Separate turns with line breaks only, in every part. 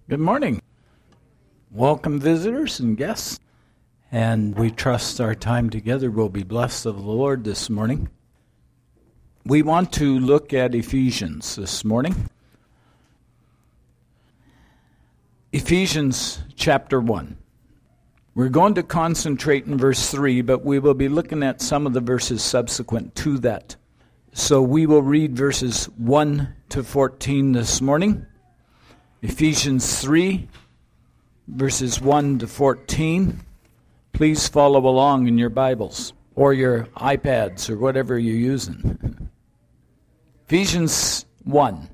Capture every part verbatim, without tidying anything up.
Good morning. Welcome visitors and guests. And we trust our time together will be blessed of the Lord this morning. We want to look at Ephesians this morning. Ephesians chapter one. We're going to concentrate in verse three, but we will be looking at some of the verses subsequent to that. So we will read verses one to fourteen this morning. Ephesians three, verses one to fourteen. Please follow along in your Bibles or your iPads or whatever you're using. Ephesians one.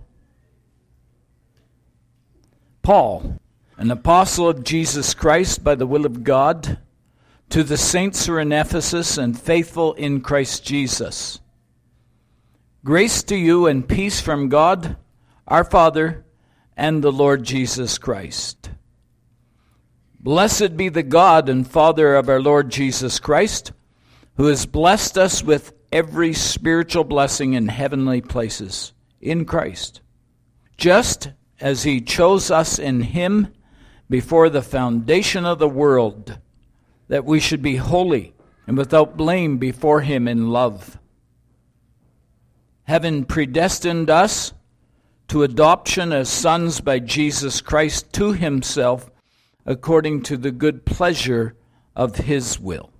Paul, an apostle of Jesus Christ by the will of God, to the saints who are in Ephesus and faithful in Christ Jesus. Grace to you and peace from God, our Father, and the Lord Jesus Christ. Blessed be the God and Father of our Lord Jesus Christ, who has blessed us with every spiritual blessing in heavenly places in Christ, just as he chose us in him before the foundation of the world, that we should be holy and without blame before him in love, having predestined us to adoption as sons by Jesus Christ to himself, according to the good pleasure of his will,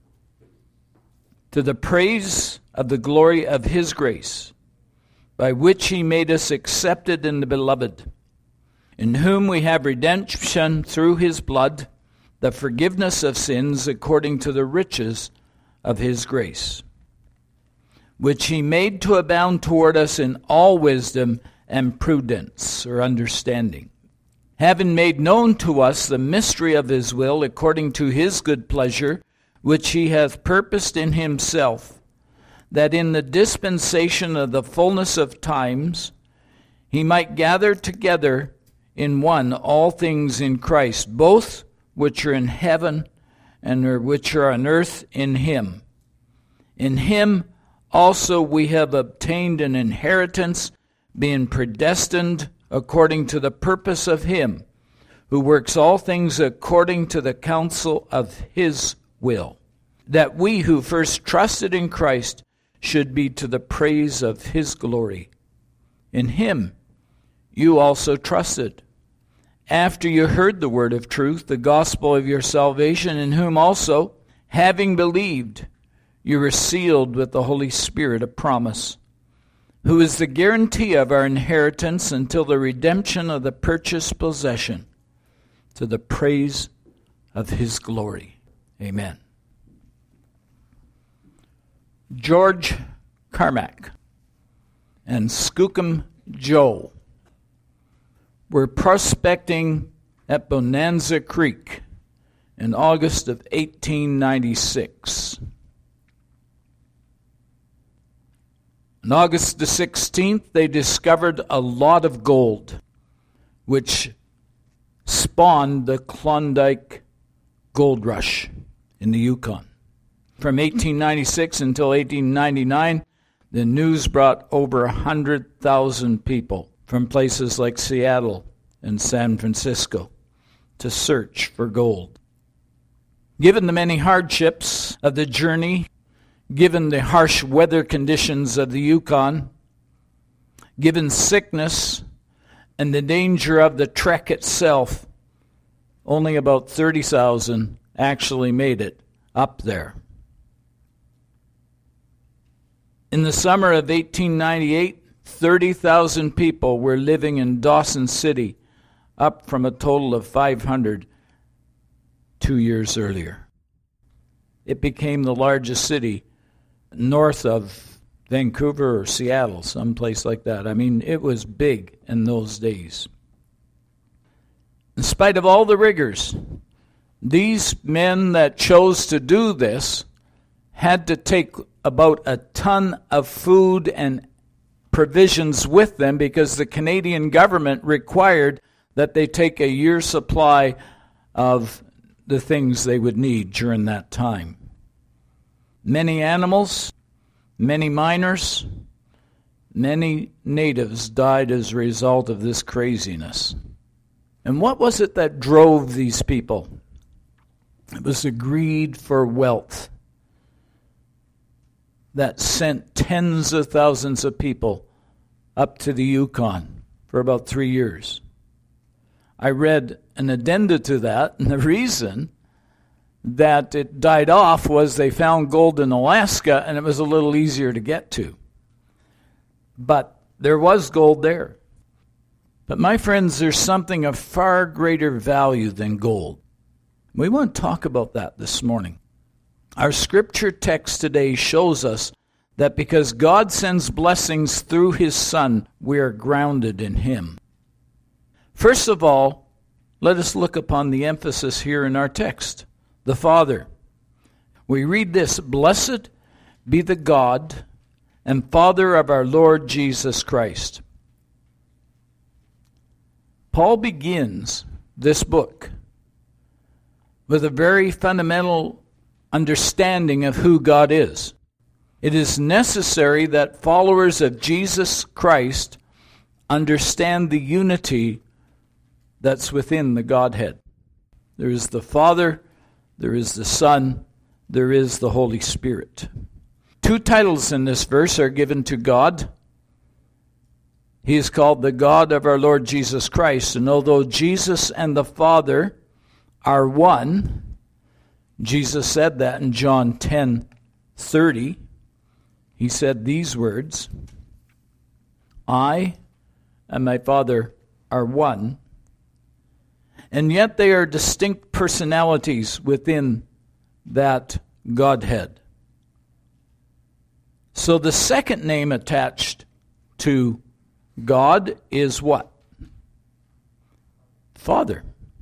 to the praise of the glory of his grace, by which he made us accepted in the beloved, in whom we have redemption through his blood, the forgiveness of sins according to the riches of his grace, which he made to abound toward us in all wisdom and prudence or understanding, having made known to us the mystery of his will according to his good pleasure, which he hath purposed in himself, that in the dispensation of the fullness of times he might gather together in one all things in Christ, both which are in heaven and which are on earth in him. In him also we have obtained an inheritance, being predestined according to the purpose of him, who works all things according to the counsel of his will, that we who first trusted in Christ should be to the praise of his glory. In him you also trusted, after you heard the word of truth, the gospel of your salvation, in whom also, having believed, you were sealed with the Holy Spirit of promise, who is the guarantee of our inheritance until the redemption of the purchased possession, to the praise of his glory. Amen. George Carmack and Skookum Joe were prospecting at Bonanza Creek in August of eighteen ninety-six. On August the sixteenth, they discovered a lot of gold, which spawned the Klondike Gold Rush in the Yukon. From eighteen ninety-six until eighteen ninety-nine, the news brought over one hundred thousand people from places like Seattle and San Francisco to search for gold. Given the many hardships of the journey, given the harsh weather conditions of the Yukon, given sickness and the danger of the trek itself, only about thirty thousand actually made it up there. In the summer of eighteen ninety-eight, thirty thousand people were living in Dawson City, up from a total of five hundred two years earlier. It became the largest city north of Vancouver or Seattle, someplace like that. I mean, it was big in those days. In spite of all the rigors, these men that chose to do this had to take about a ton of food and provisions with them because the Canadian government required that they take a year's supply of the things they would need during that time. Many animals, many miners, many natives died as a result of this craziness. And what was it that drove these people? It was the greed for wealth that sent tens of thousands of people up to the Yukon for about three years. I read an addenda to that, and the reason that it died off was they found gold in Alaska, and it was a little easier to get to. But there was gold there. But my friends, there's something of far greater value than gold. We want to talk about that this morning. Our scripture text today shows us that because God sends blessings through His Son, we are grounded in Him. First of all, let us look upon the emphasis here in our text, the Father. We read this, "Blessed be the God and Father of our Lord Jesus Christ." Paul begins this book with a very fundamental understanding of who God is. It is necessary that followers of Jesus Christ understand the unity that's within the Godhead. There is the Father, there is the Son, there is the Holy Spirit. Two titles in this verse are given to God. He is called the God of our Lord Jesus Christ. And although Jesus and the Father are one, Jesus said that in John ten thirty. He said these words, "I and my Father are one." And yet they are distinct personalities within that Godhead. So the second name attached to God is what? Father.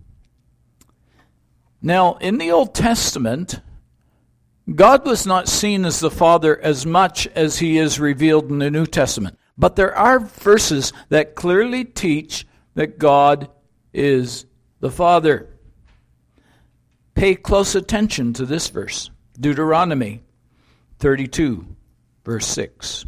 Now, in the Old Testament, God was not seen as the Father as much as He is revealed in the New Testament. But there are verses that clearly teach that God is the Father. Pay close attention to this verse. Deuteronomy thirty-two, verse six.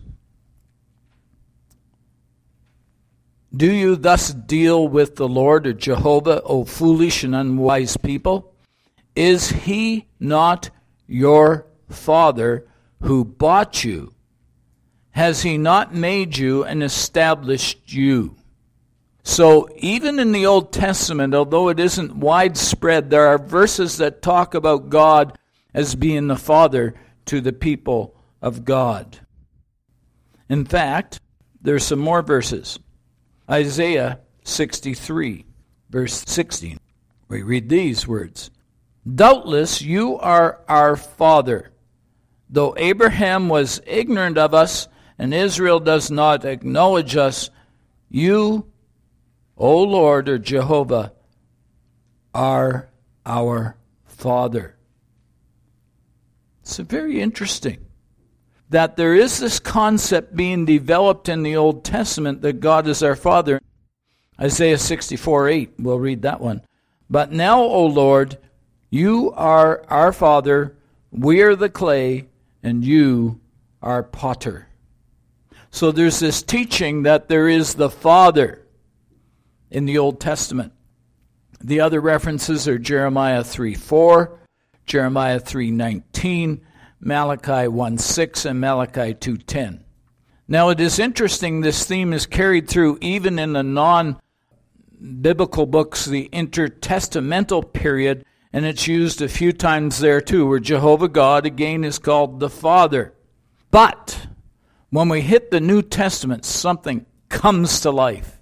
"Do you thus deal with the Lord or Jehovah, O foolish and unwise people? Is He not your Father who bought you? Has He not made you and established you?" So even in the Old Testament, although it isn't widespread, there are verses that talk about God as being the Father to the people of God. In fact, there are some more verses. Isaiah sixty-three, verse sixteen. We read these words, "Doubtless you are our father, though Abraham was ignorant of us and Israel does not acknowledge us. You, O Lord, or Jehovah, are our Father." It's very interesting that there is this concept being developed in the Old Testament that God is our Father. Isaiah sixty-four eight, we'll read that one. "But now, O Lord, you are our Father, we are the clay, and you are potter." So there's this teaching that there is the Father in the Old Testament. The other references are Jeremiah three four, Jeremiah three nineteen, Malachi one six, and Malachi two ten. Now it is interesting, this theme is carried through even in the non-biblical books, the intertestamental period, and it's used a few times there too, where Jehovah God again is called the Father. But when we hit the New Testament, something comes to life.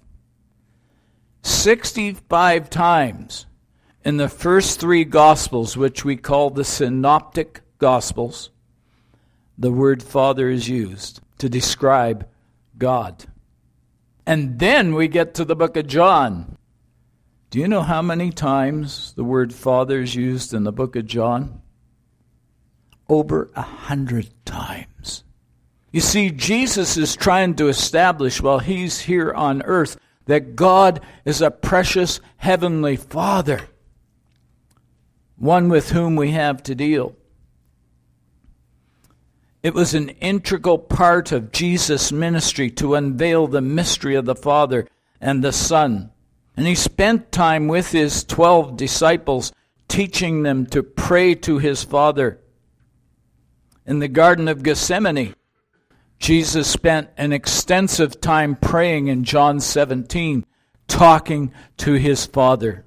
sixty-five times in the first three Gospels, which we call the Synoptic Gospels, the word Father is used to describe God. And then we get to the book of John. Do you know how many times the word Father is used in the book of John? Over a hundred times. You see, Jesus is trying to establish while He's here on earth that God is a precious heavenly Father, one with whom we have to deal. It was an integral part of Jesus' ministry to unveil the mystery of the Father and the Son And he spent time with his twelve disciples, teaching them to pray to his Father. In the Garden of Gethsemane, Jesus spent an extensive time praying in John seventeen, talking to his Father.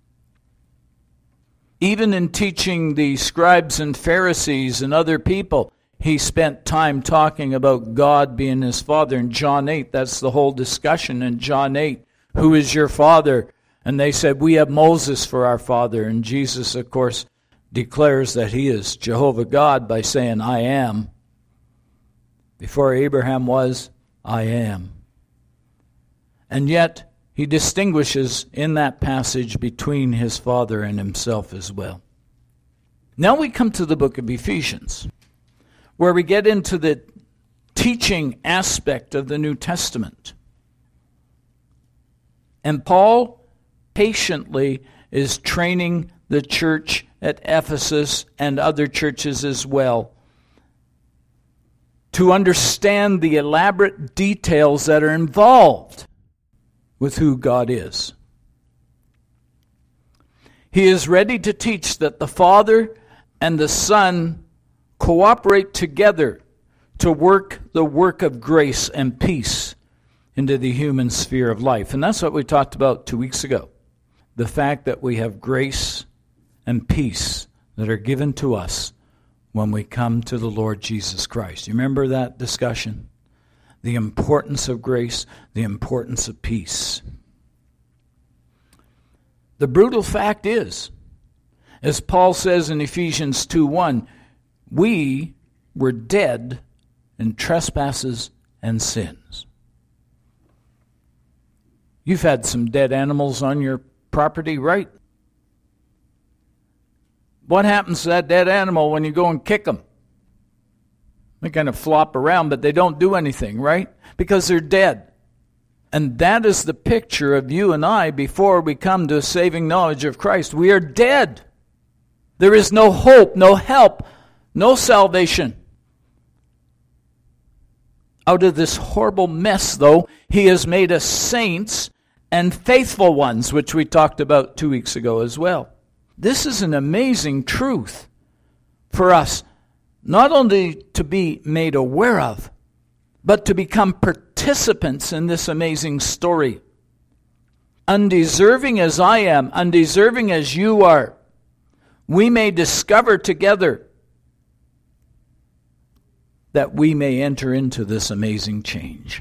Even in teaching the scribes and Pharisees and other people, he spent time talking about God being his Father. In John eight, that's the whole discussion in John eight. Who is your father? And they said, we have Moses for our father. And Jesus, of course, declares that he is Jehovah God by saying, I am. Before Abraham was, I am. And yet, he distinguishes in that passage between his Father and himself as well. Now we come to the book of Ephesians, where we get into the teaching aspect of the New Testament. And Paul patiently is training the church at Ephesus and other churches as well to understand the elaborate details that are involved with who God is. He is ready to teach that the Father and the Son cooperate together to work the work of grace and peace into the human sphere of life. And that's what we talked about two weeks ago. The fact that we have grace and peace that are given to us when we come to the Lord Jesus Christ. You remember that discussion? The importance of grace, the importance of peace. The brutal fact is, as Paul says in Ephesians two one, we were dead in trespasses and sins. You've had some dead animals on your property, right? What happens to that dead animal when you go and kick them? They kind of flop around, but they don't do anything, right? Because they're dead. And that is the picture of you and I before we come to a saving knowledge of Christ. We are dead. There is no hope, no help, no salvation. Out of this horrible mess, though, he has made us saints and faithful ones, which we talked about two weeks ago as well. This is an amazing truth for us, not only to be made aware of, but to become participants in this amazing story. Undeserving as I am, undeserving as you are, we may discover together that we may enter into this amazing change.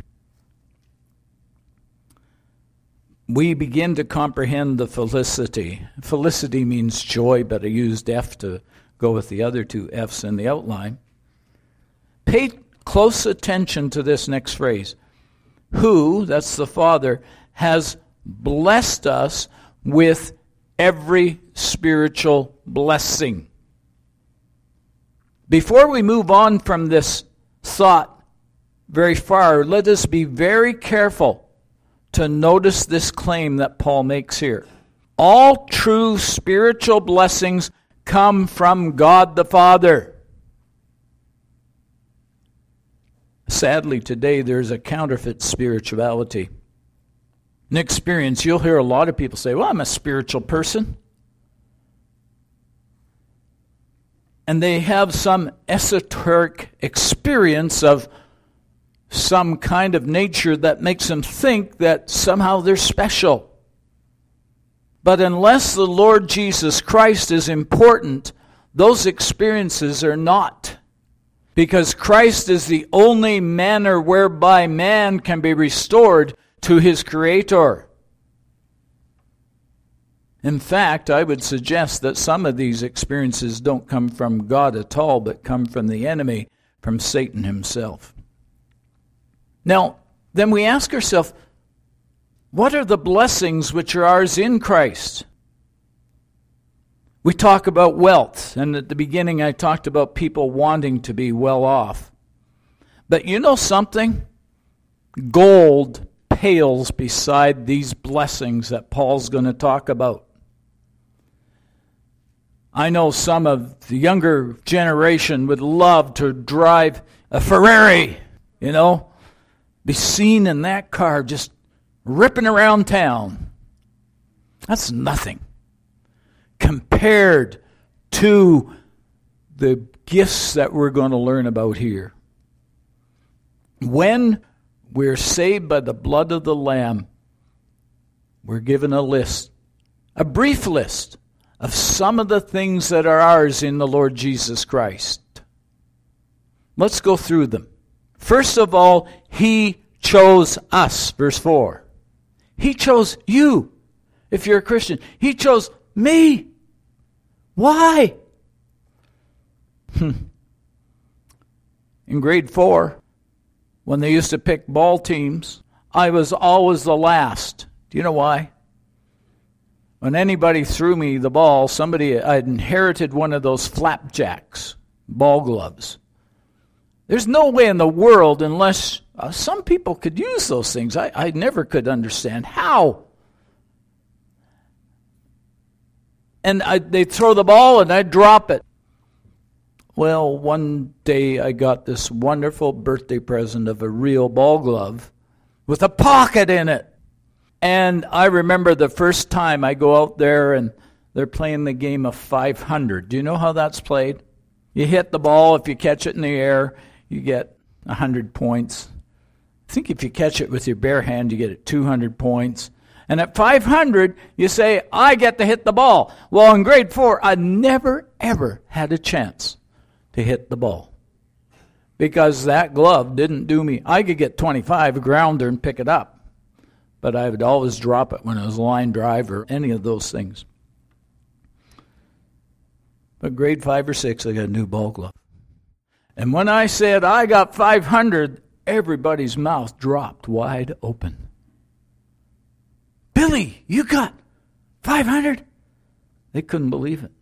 We begin to comprehend the felicity. Felicity means joy, but I used F to go with the other two F's in the outline. Pay close attention to this next phrase. Who, that's the Father, has blessed us with every spiritual blessing. Before we move on from this thought very far, let us be very careful to notice this claim that Paul makes here. All true spiritual blessings come from God the Father. Sadly, today there's a counterfeit spirituality. An experience, you'll hear a lot of people say, well, I'm a spiritual person. And they have some esoteric experience of some kind of nature that makes them think that somehow they're special. But unless the Lord Jesus Christ is important, those experiences are not. Because Christ is the only manner whereby man can be restored to his Creator. In fact, I would suggest that some of these experiences don't come from God at all, but come from the enemy, from Satan himself. Now, then we ask ourselves, what are the blessings which are ours in Christ? We talk about wealth, and at the beginning I talked about people wanting to be well off. But you know something? Gold pales beside these blessings that Paul's going to talk about. I know some of the younger generation would love to drive a Ferrari, you know, be seen in that car just ripping around town. That's nothing compared to the gifts that we're going to learn about here. When we're saved by the blood of the Lamb, we're given a list, a brief list of some of the things that are ours in the Lord Jesus Christ. Let's go through them. First of all, He chose us, verse four. He chose you, if you're a Christian. He chose me. Why? Hmm. In grade four, when they used to pick ball teams, I was always the last. Do you know why? When anybody threw me the ball, somebody, I'd inherited one of those flapjacks, ball gloves. There's no way in the world, unless uh, some people could use those things. I, I never could understand how. And I, they'd throw the ball and I'd drop it. Well, one day I got this wonderful birthday present of a real ball glove with a pocket in it. And I remember the first time I go out there and they're playing the game of five hundred. Do you know how that's played? You hit the ball, if you catch it in the air, you get one hundred points. I think if you catch it with your bare hand, you get it two hundred points. And at five hundred, you say, I get to hit the ball. Well, in grade four, I never, ever had a chance to hit the ball, because that glove didn't do me. I could get twenty-five, ground there and pick it up, but I would always drop it when it was line drive or any of those things. But grade five or six, I got a new ball glove. And when I said I got five hundred, everybody's mouth dropped wide open. Billy, you got five hundred? They couldn't believe it.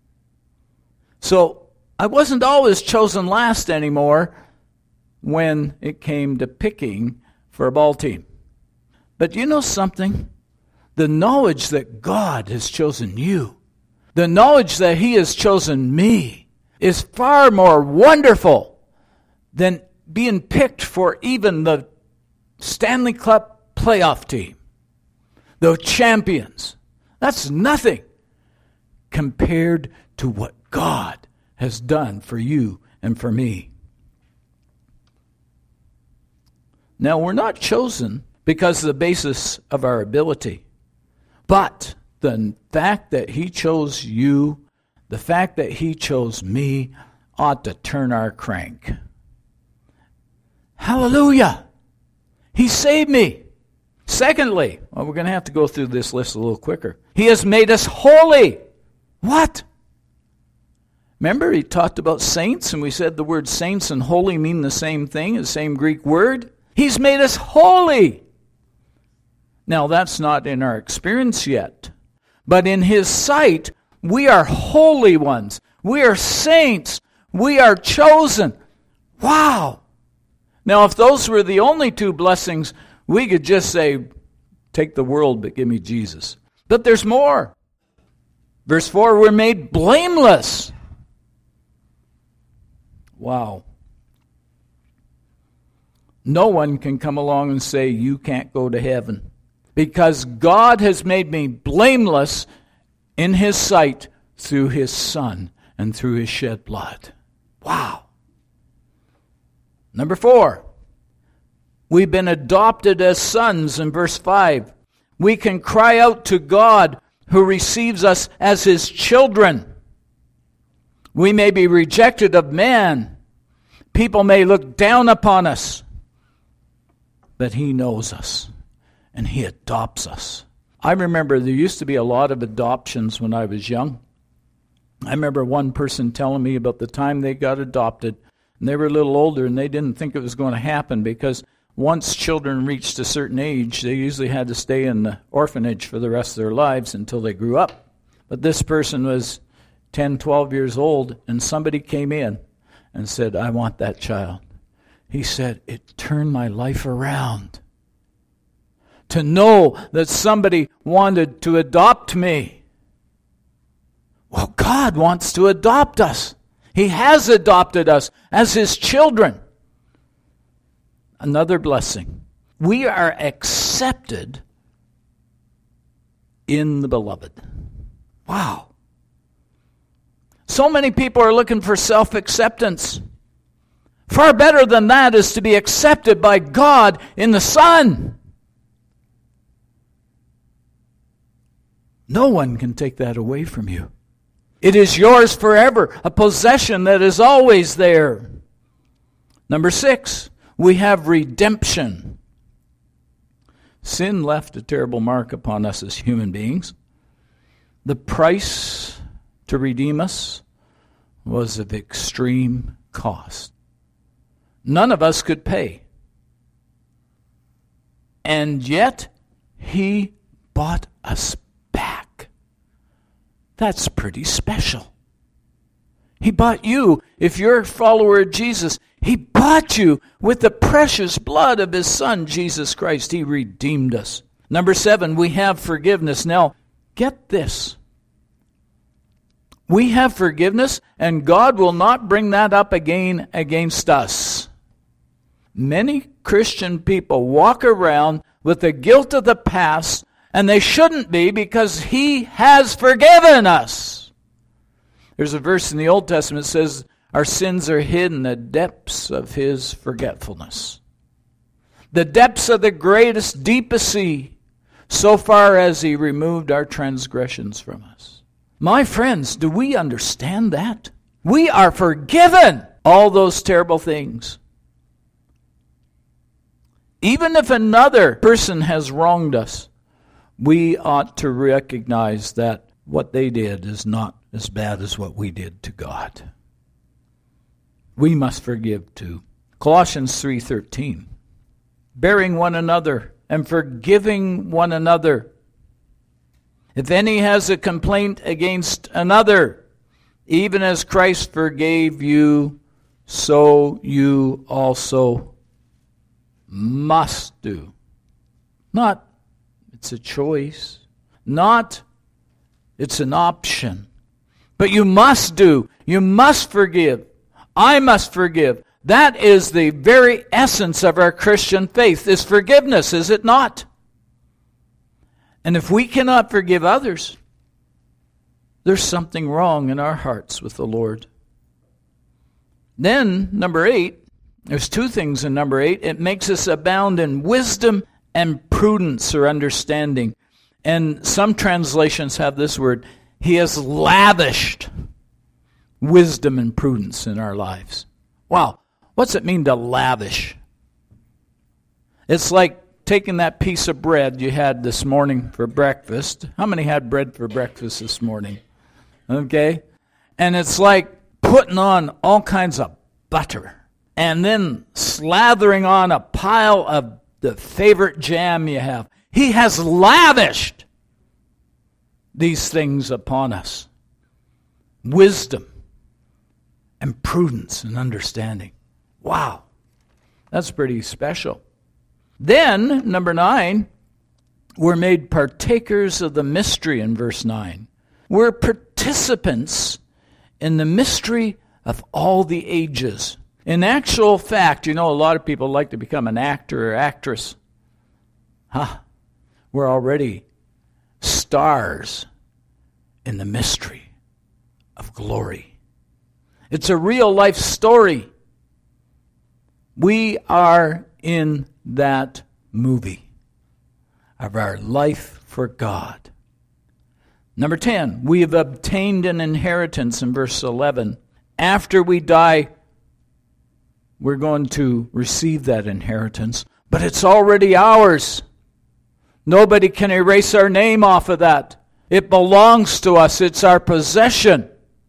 So I wasn't always chosen last anymore when it came to picking for a ball team. But you know something? The knowledge that God has chosen you, the knowledge that He has chosen me, is far more wonderful than being picked for even the Stanley Cup playoff team, the champions. That's nothing compared to what God has done for you and for me. Now, we're not chosen because of the basis of our ability, but the fact that He chose you, the fact that He chose me, ought to turn our crank. Hallelujah! He saved me. Secondly, well, we're going to have to go through this list a little quicker. He has made us holy. What? Remember, he talked about saints, and we said the word saints and holy mean the same thing, the same Greek word. He's made us holy. Now, that's not in our experience yet. But in His sight, we are holy ones. We are saints. We are chosen. Wow. Now, if those were the only two blessings, we could just say, take the world, but give me Jesus. But there's more. Verse four, we're made blameless. Wow. No one can come along and say, you can't go to heaven, because God has made me blameless in His sight through His Son and through His shed blood. Wow. Number four, we've been adopted as sons in verse five. We can cry out to God, who receives us as His children. We may be rejected of man. People may look down upon us. But He knows us, and He adopts us. I remember there used to be a lot of adoptions when I was young. I remember one person telling me about the time they got adopted, and they were a little older, and they didn't think it was going to happen, because once children reached a certain age, they usually had to stay in the orphanage for the rest of their lives until they grew up. But this person was ten, twelve years old, and somebody came in and said, I want that child. He said, it turned my life around to know that somebody wanted to adopt me. Well, God wants to adopt us. He has adopted us as His children. Another blessing. We are accepted in the Beloved. Wow. So many people are looking for self-acceptance. Far better than that is to be accepted by God in the Son. No one can take that away from you. It is yours forever, a possession that is always there. Number six, we have redemption. Sin left a terrible mark upon us as human beings. The price to redeem us was of extreme cost. None of us could pay. And yet, He bought us back. That's pretty special. He bought you. If you're a follower of Jesus, He bought you with the precious blood of His Son, Jesus Christ. He redeemed us. Number seven, we have forgiveness. Now, get this. We have forgiveness, and God will not bring that up again against us. Many Christian people walk around with the guilt of the past, and they shouldn't be, because He has forgiven us. There's a verse in the Old Testament that says, our sins are hid in the depths of His forgetfulness. The depths of the greatest, deepest sea, so far as He removed our transgressions from us. My friends, do we understand that? We are forgiven all those terrible things. Even if another person has wronged us, we ought to recognize that what they did is not as bad as what we did to God. We must forgive too. Colossians three thirteen. Bearing one another and forgiving one another. If any has a complaint against another, even as Christ forgave you, so you also must do. Not, it's a choice. Not, it's an option. But you must do. You must forgive. I must forgive. That is the very essence of our Christian faith, is forgiveness, is it not? And if we cannot forgive others, there's something wrong in our hearts with the Lord. Then, number eight, there's two things in number eight. It makes us abound in wisdom and prudence or understanding. And some translations have this word, He has lavished wisdom and prudence in our lives. Wow, what's it mean to lavish? It's like taking that piece of bread you had this morning for breakfast. How many had bread for breakfast this morning? Okay? And it's like putting on all kinds of butter and then slathering on a pile of the favorite jam you have. He has lavished these things upon us. Wisdom and prudence and understanding. Wow, that's pretty special. Then, number nine, we're made partakers of the mystery in verse nine. We're participants in the mystery of all the ages. In actual fact, you know, a lot of people like to become an actor or actress. Huh, we're already stars in the mystery of glory. It's a real life story. We are in that movie of our life for God. Number ten, we have obtained an inheritance in verse eleven. After we die, we're going to receive that inheritance, but it's already ours. Nobody can erase our name off of that. It belongs to us. It's our possession.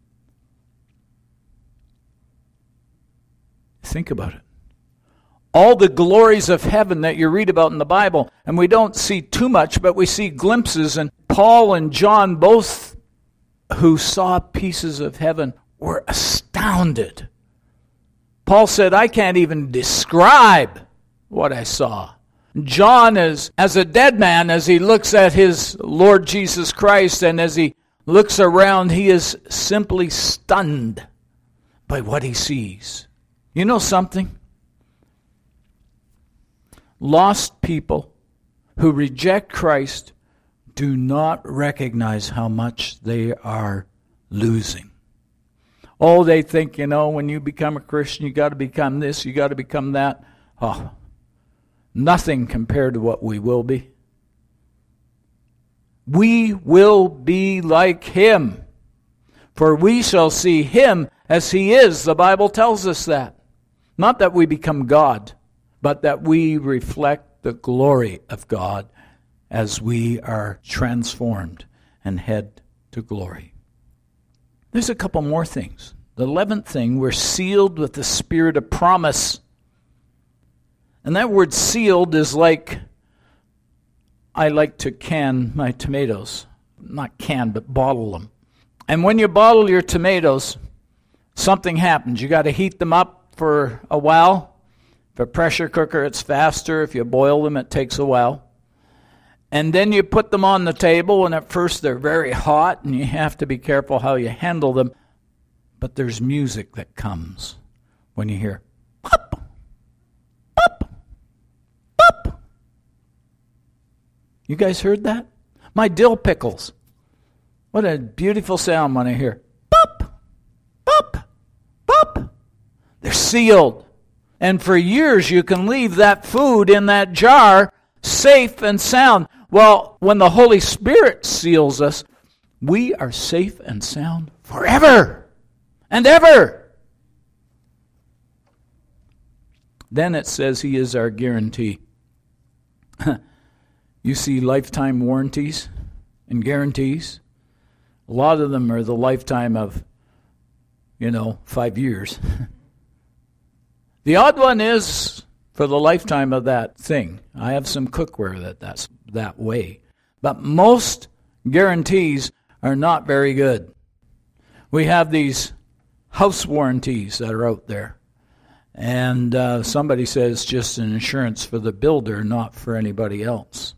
Think about it. All the glories of heaven that you read about in the Bible, and we don't see too much, but we see glimpses, and Paul and John, both who saw pieces of heaven, were astounded. Paul said, I can't even describe what I saw. John is as a dead man as he looks at his Lord Jesus Christ, and as he looks around, he is simply stunned by what he sees. You know something? Lost people who reject Christ do not recognize how much they are losing. Oh, they think, you know, when you become a Christian, you got to become this, you got to become that. Oh, nothing compared to what we will be. We will be like him, for we shall see him as he is. The Bible tells us that. Not that we become God, but that we reflect the glory of God as we are transformed and head to glory. There's a couple more things. The eleventh thing, we're sealed with the spirit of promise. And that word sealed is like, I like to can my tomatoes. Not can, but bottle them. And when you bottle your tomatoes, something happens. You got to heat them up for a while. If a pressure cooker, it's faster. If you boil them, it takes a while. And then you put them on the table, and at first they're very hot, and you have to be careful how you handle them. But there's music that comes when you hear pop, pop, pop. You guys heard that? My dill pickles. What a beautiful sound when I hear pop, pop, pop. They're sealed. And for years you can leave that food in that jar safe and sound. Well, when the Holy Spirit seals us, we are safe and sound forever and ever. Then it says he is our guarantee. You see lifetime warranties and guarantees. A lot of them are the lifetime of, you know, five years. The odd one is for the lifetime of that thing. I have some cookware that that's that way. But most guarantees are not very good. We have these house warranties that are out there. And uh, somebody says just an insurance for the builder, not for anybody else.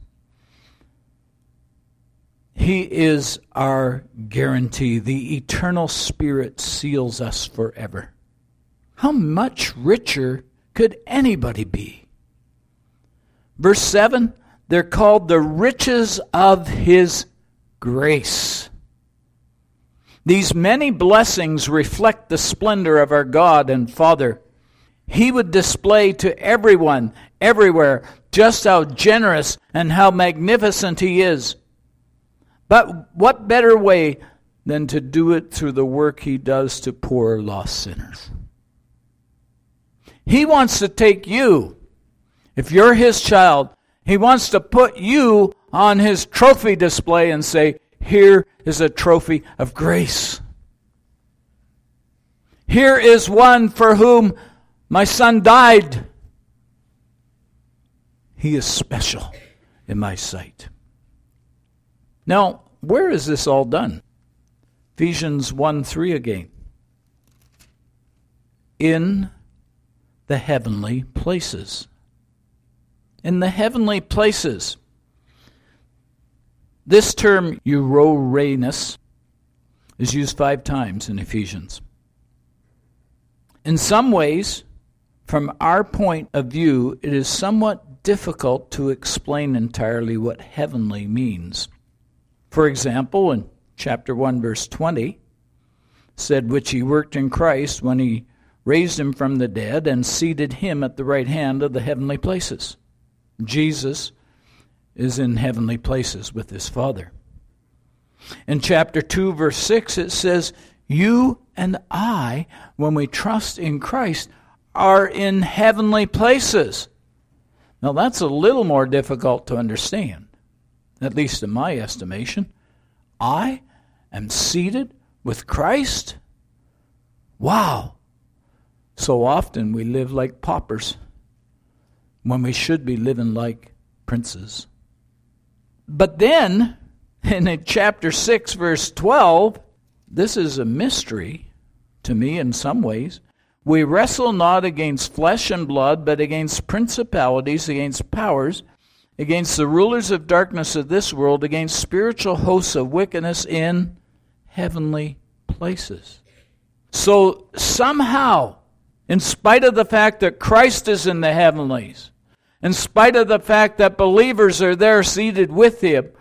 He is our guarantee. The eternal Spirit seals us forever. How much richer could anybody be? Verse seven, they're called the riches of his grace. These many blessings reflect the splendor of our God and Father. He would display to everyone, everywhere, just how generous and how magnificent he is. But what better way than to do it through the work he does to poor lost sinners? He wants to take you, if you're his child, he wants to put you on his trophy display and say, here is a trophy of grace. Here is one for whom my son died. He is special in my sight. Now, where is this all done? Ephesians one three again. In the heavenly places. In the heavenly places. This term, Eurorenos, is used five times in Ephesians. In some ways, from our point of view, it is somewhat difficult to explain entirely what heavenly means. For example, in chapter one, verse twenty, said, which he worked in Christ when he raised him from the dead and seated him at the right hand of the heavenly places. Jesus is in heavenly places with his Father. In chapter two, verse six, it says, you and I, when we trust in Christ, are in heavenly places. Now that's a little more difficult to understand, at least in my estimation. I am seated with Christ? Wow! So often we live like paupers when we should be living like princes. But then, in chapter six, verse twelve, this is a mystery to me in some ways. We wrestle not against flesh and blood, but against principalities, against powers, against the rulers of darkness of this world, against spiritual hosts of wickedness in heavenly places. So somehow, in spite of the fact that Christ is in the heavenlies, in spite of the fact that believers are there seated with him,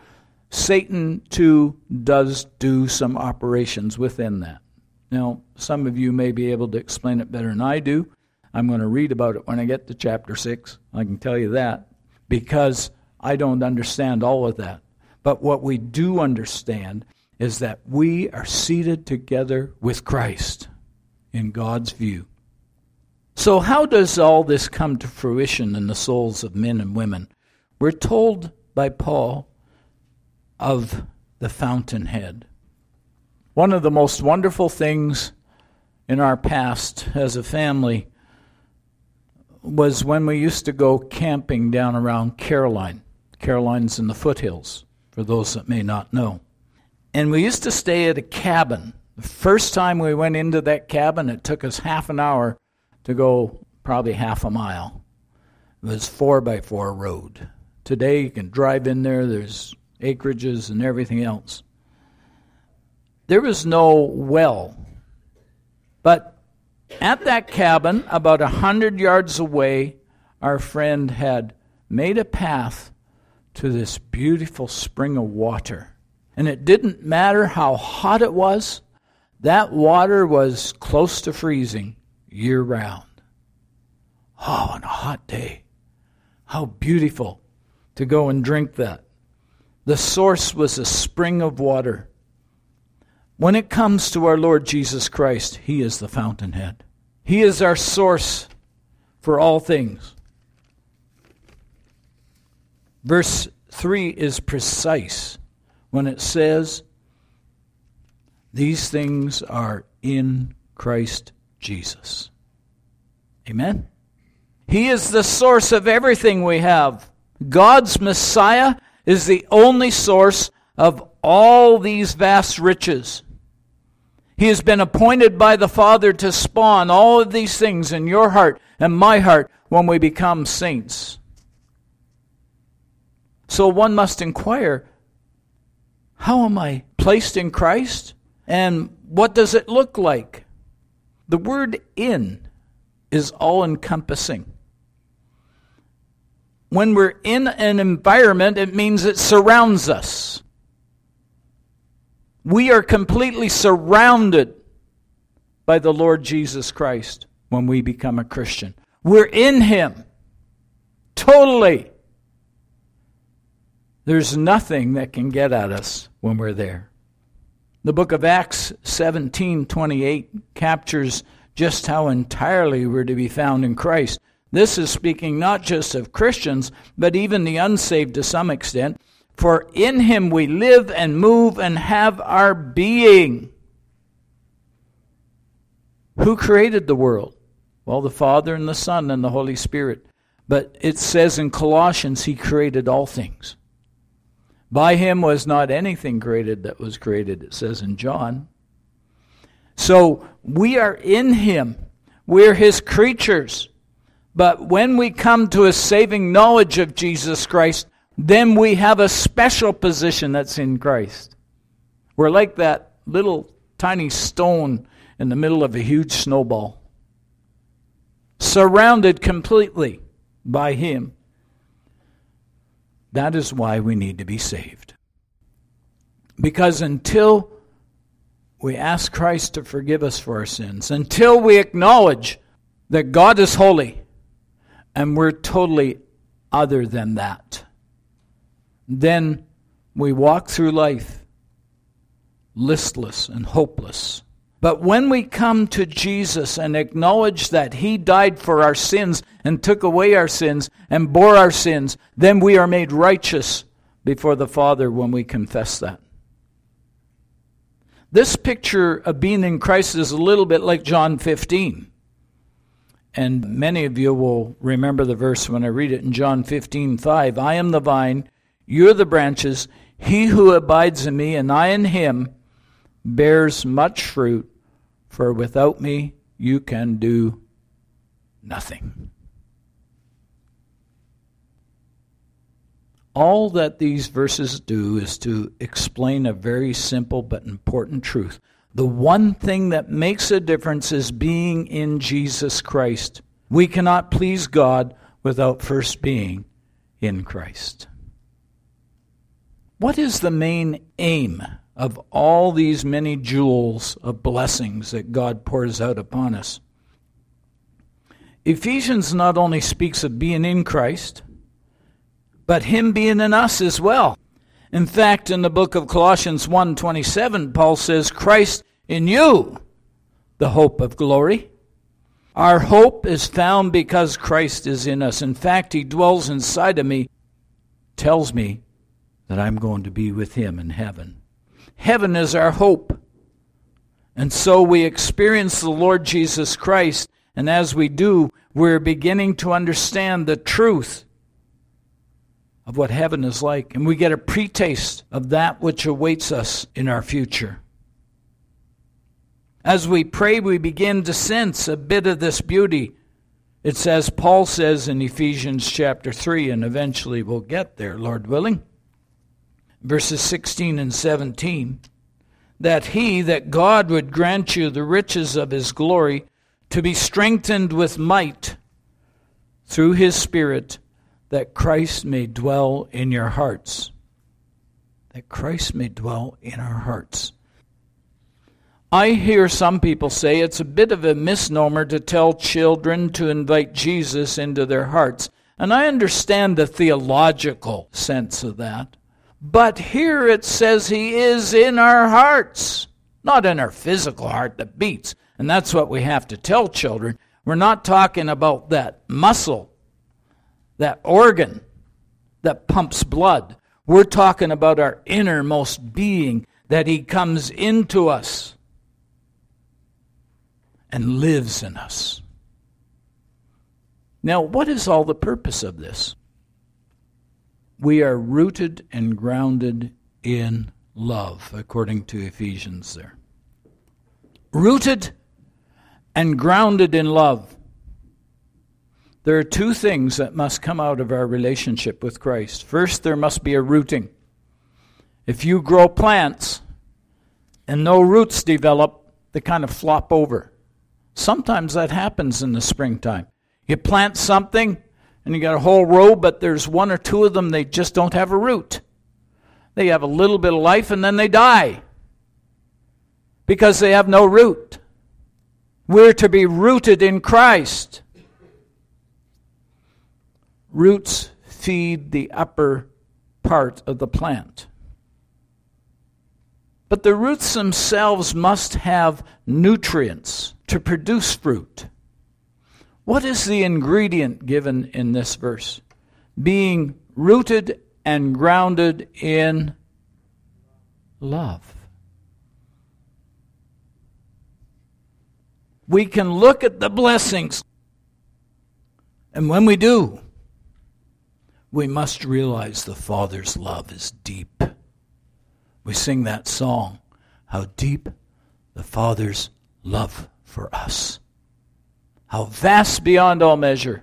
Satan, too, does do some operations within that. Now, some of you may be able to explain it better than I do. I'm going to read about it when I get to chapter six. I can tell you that, because I don't understand all of that. But what we do understand is that we are seated together with Christ in God's view. So how does all this come to fruition in the souls of men and women? We're told by Paul of the fountainhead. One of the most wonderful things in our past as a family was when we used to go camping down around Caroline. Caroline's in the foothills, for those that may not know. And we used to stay at a cabin. The first time we went into that cabin, it took us half an hour to go probably half a mile. It was four by four road. Today you can drive in there, there's acreages and everything else. There was no well. But at that cabin, about a hundred yards away, our friend had made a path to this beautiful spring of water. And it didn't matter how hot it was, that water was close to freezing year-round. Oh, on a hot day, how beautiful to go and drink that. The source was a spring of water. When it comes to our Lord Jesus Christ, He is the fountainhead. He is our source for all things. Verse three is precise when it says, these things are in Christ Jesus. Amen? He is the source of everything we have. God's Messiah is the only source of all these vast riches. He has been appointed by the Father to spawn all of these things in your heart and my heart when we become saints. So one must inquire, how am I placed in Christ? And what does it look like? The word in is all-encompassing. When we're in an environment, it means it surrounds us. We are completely surrounded by the Lord Jesus Christ when we become a Christian. We're in Him. Totally. There's nothing that can get at us when we're there. The book of Acts seventeen twenty-eight captures just how entirely we're to be found in Christ. This is speaking not just of Christians, but even the unsaved to some extent. For in Him we live and move and have our being. Who created the world? Well, the Father and the Son and the Holy Spirit. But it says in Colossians, He created all things. By Him was not anything created that was created, it says in John. So we are in Him. We're His creatures. But when we come to a saving knowledge of Jesus Christ, then we have a special position that's in Christ. We're like that little tiny stone in the middle of a huge snowball, surrounded completely by Him. That is why we need to be saved. Because until we ask Christ to forgive us for our sins, until we acknowledge that God is holy and we're totally other than that, then we walk through life listless and hopeless. But when we come to Jesus and acknowledge that He died for our sins and took away our sins and bore our sins, then we are made righteous before the Father when we confess that. This picture of being in Christ is a little bit like John fifteen. And many of you will remember the verse when I read it in John fifteen five. I am the vine, you are the branches. He who abides in me and I in him bears much fruit, for without me you can do nothing. All that these verses do is to explain a very simple but important truth. The one thing that makes a difference is being in Jesus Christ. We cannot please God without first being in Christ. What is the main aim of all these many jewels of blessings that God pours out upon us? Ephesians not only speaks of being in Christ, but Him being in us as well. In fact, in the book of Colossians one twenty-seven, Paul says, Christ in you, the hope of glory. Our hope is found because Christ is in us. In fact, He dwells inside of me, tells me that I'm going to be with Him in heaven. Heaven is our hope. And so we experience the Lord Jesus Christ, and as we do, we're beginning to understand the truth of what heaven is like, and we get a pre-taste of that which awaits us in our future. As we pray, we begin to sense a bit of this beauty. It's as Paul says in Ephesians chapter three, and eventually we'll get there, Lord willing. Verses sixteen and seventeen, that He, that God would grant you the riches of His glory, to be strengthened with might through His Spirit, that Christ may dwell in your hearts. That Christ may dwell in our hearts. I hear some people say it's a bit of a misnomer to tell children to invite Jesus into their hearts. And I understand the theological sense of that. But here it says He is in our hearts, not in our physical heart that beats. And that's what we have to tell children. We're not talking about that muscle, that organ that pumps blood. We're talking about our innermost being, that He comes into us and lives in us. Now, what is all the purpose of this? We are rooted and grounded in love, according to Ephesians there. Rooted and grounded in love. There are two things that must come out of our relationship with Christ. First, there must be a rooting. If you grow plants and no roots develop, they kind of flop over. Sometimes that happens in the springtime. You plant something and you got a whole row, but there's one or two of them, they just don't have a root. They have a little bit of life and then they die because they have no root. We're to be rooted in Christ. Roots feed the upper part of the plant. But the roots themselves must have nutrients to produce fruit. What is the ingredient given in this verse? Being rooted and grounded in love. We can look at the blessings, and when we do, we must realize the Father's love is deep. We sing that song, how deep the Father's love for us. How vast beyond all measure.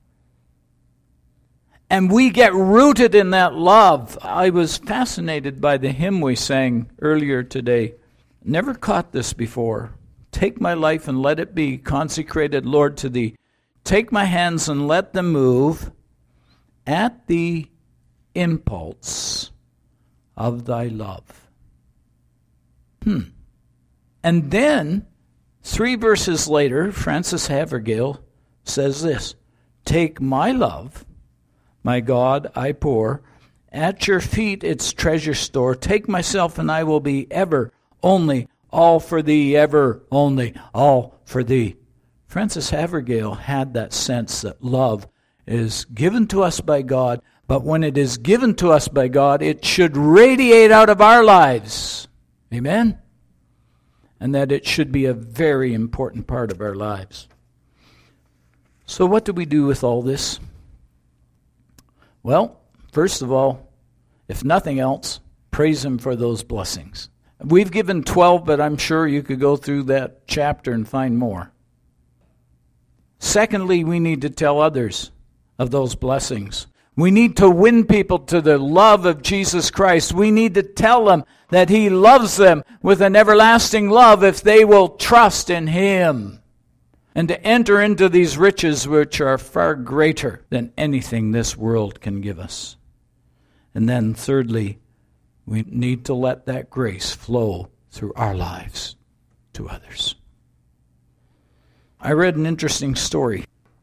And we get rooted in that love. I was fascinated by the hymn we sang earlier today. Never caught this before. Take my life and let it be consecrated, Lord, to Thee. Take my hands and let them move at the impulse of Thy love. Hmm. And then, three verses later, Francis Havergal says this, take my love, my God, I pour, at your feet its treasure store. Take myself and I will be ever, only, all for Thee, ever, only, all for Thee. Francis Havergal had that sense that love is given to us by God, but when it is given to us by God, it should radiate out of our lives. Amen? And that it should be a very important part of our lives. So what do we do with all this? Well, first of all, if nothing else, praise Him for those blessings. We've given twelve, but I'm sure you could go through that chapter and find more. Secondly, we need to tell others of those blessings. We need to win people to the love of Jesus Christ. We need to tell them that He loves them with an everlasting love if they will trust in Him. And to enter into these riches which are far greater than anything this world can give us. And then thirdly, we need to let that grace flow through our lives to others. I read an interesting story.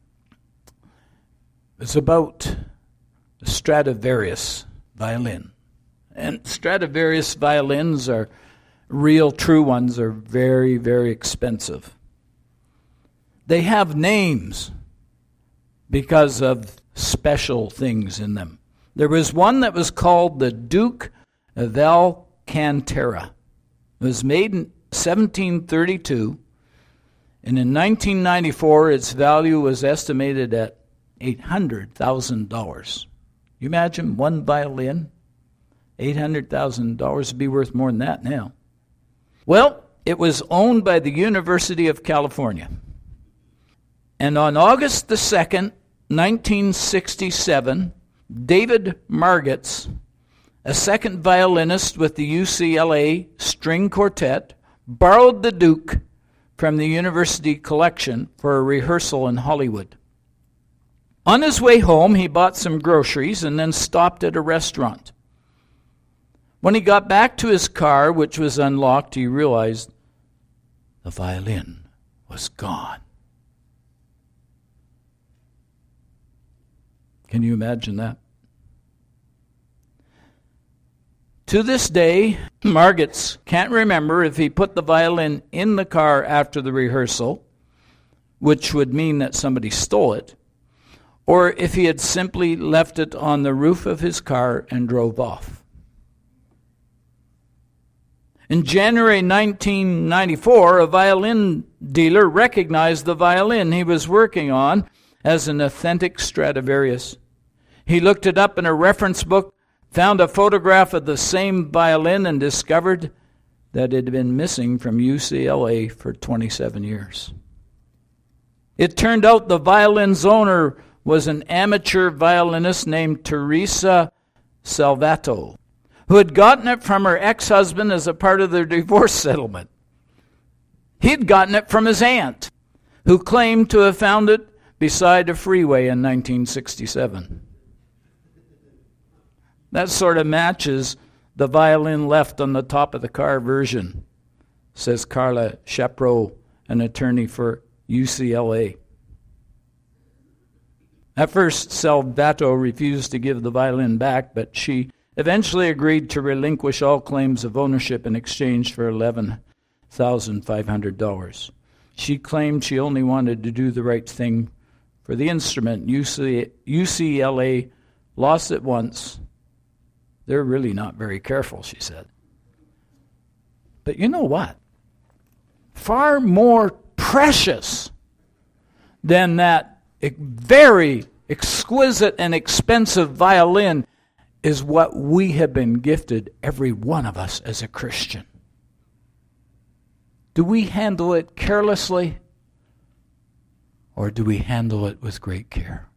It's about the Stradivarius violin. And Stradivarius violins are real, true ones, are very, very expensive. They have names because of special things in them. There was one that was called the Duke of Alcantara. It was made in seventeen thirty-two, and in nineteen ninety-four its value was estimated at eight hundred thousand dollars. You imagine one violin? eight hundred thousand dollars would be worth more than that now. Well, it was owned by the University of California. And on August the second, nineteen sixty-seven, David Margetts, a second violinist with the U C L A String Quartet, borrowed the Duke from the university collection for a rehearsal in Hollywood. On his way home, he bought some groceries and then stopped at a restaurant. When he got back to his car, which was unlocked, he realized the violin was gone. Can you imagine that? To this day, Margetts can't remember if he put the violin in the car after the rehearsal, which would mean that somebody stole it, or if he had simply left it on the roof of his car and drove off. In January nineteen ninety-four, a violin dealer recognized the violin he was working on as an authentic Stradivarius. He looked it up in a reference book, found a photograph of the same violin, and discovered that it had been missing from U C L A for twenty-seven years. It turned out the violin's owner was an amateur violinist named Teresa Salvato, who had gotten it from her ex-husband as a part of their divorce settlement. He'd gotten it from his aunt, who claimed to have found it beside a freeway in nineteen sixty-seven. That sort of matches the violin left on the top of the car version, says Carla Chapreau, an attorney for U C L A. At first, Salvato refused to give the violin back, but she eventually agreed to relinquish all claims of ownership in exchange for eleven thousand five hundred dollars. She claimed she only wanted to do the right thing for the instrument. U C L A lost it once. They're really not very careful, she said. But you know what? Far more precious than that very exquisite and expensive violin is what we have been gifted, every one of us, as a Christian. Do we handle it carelessly, or do we handle it with great care?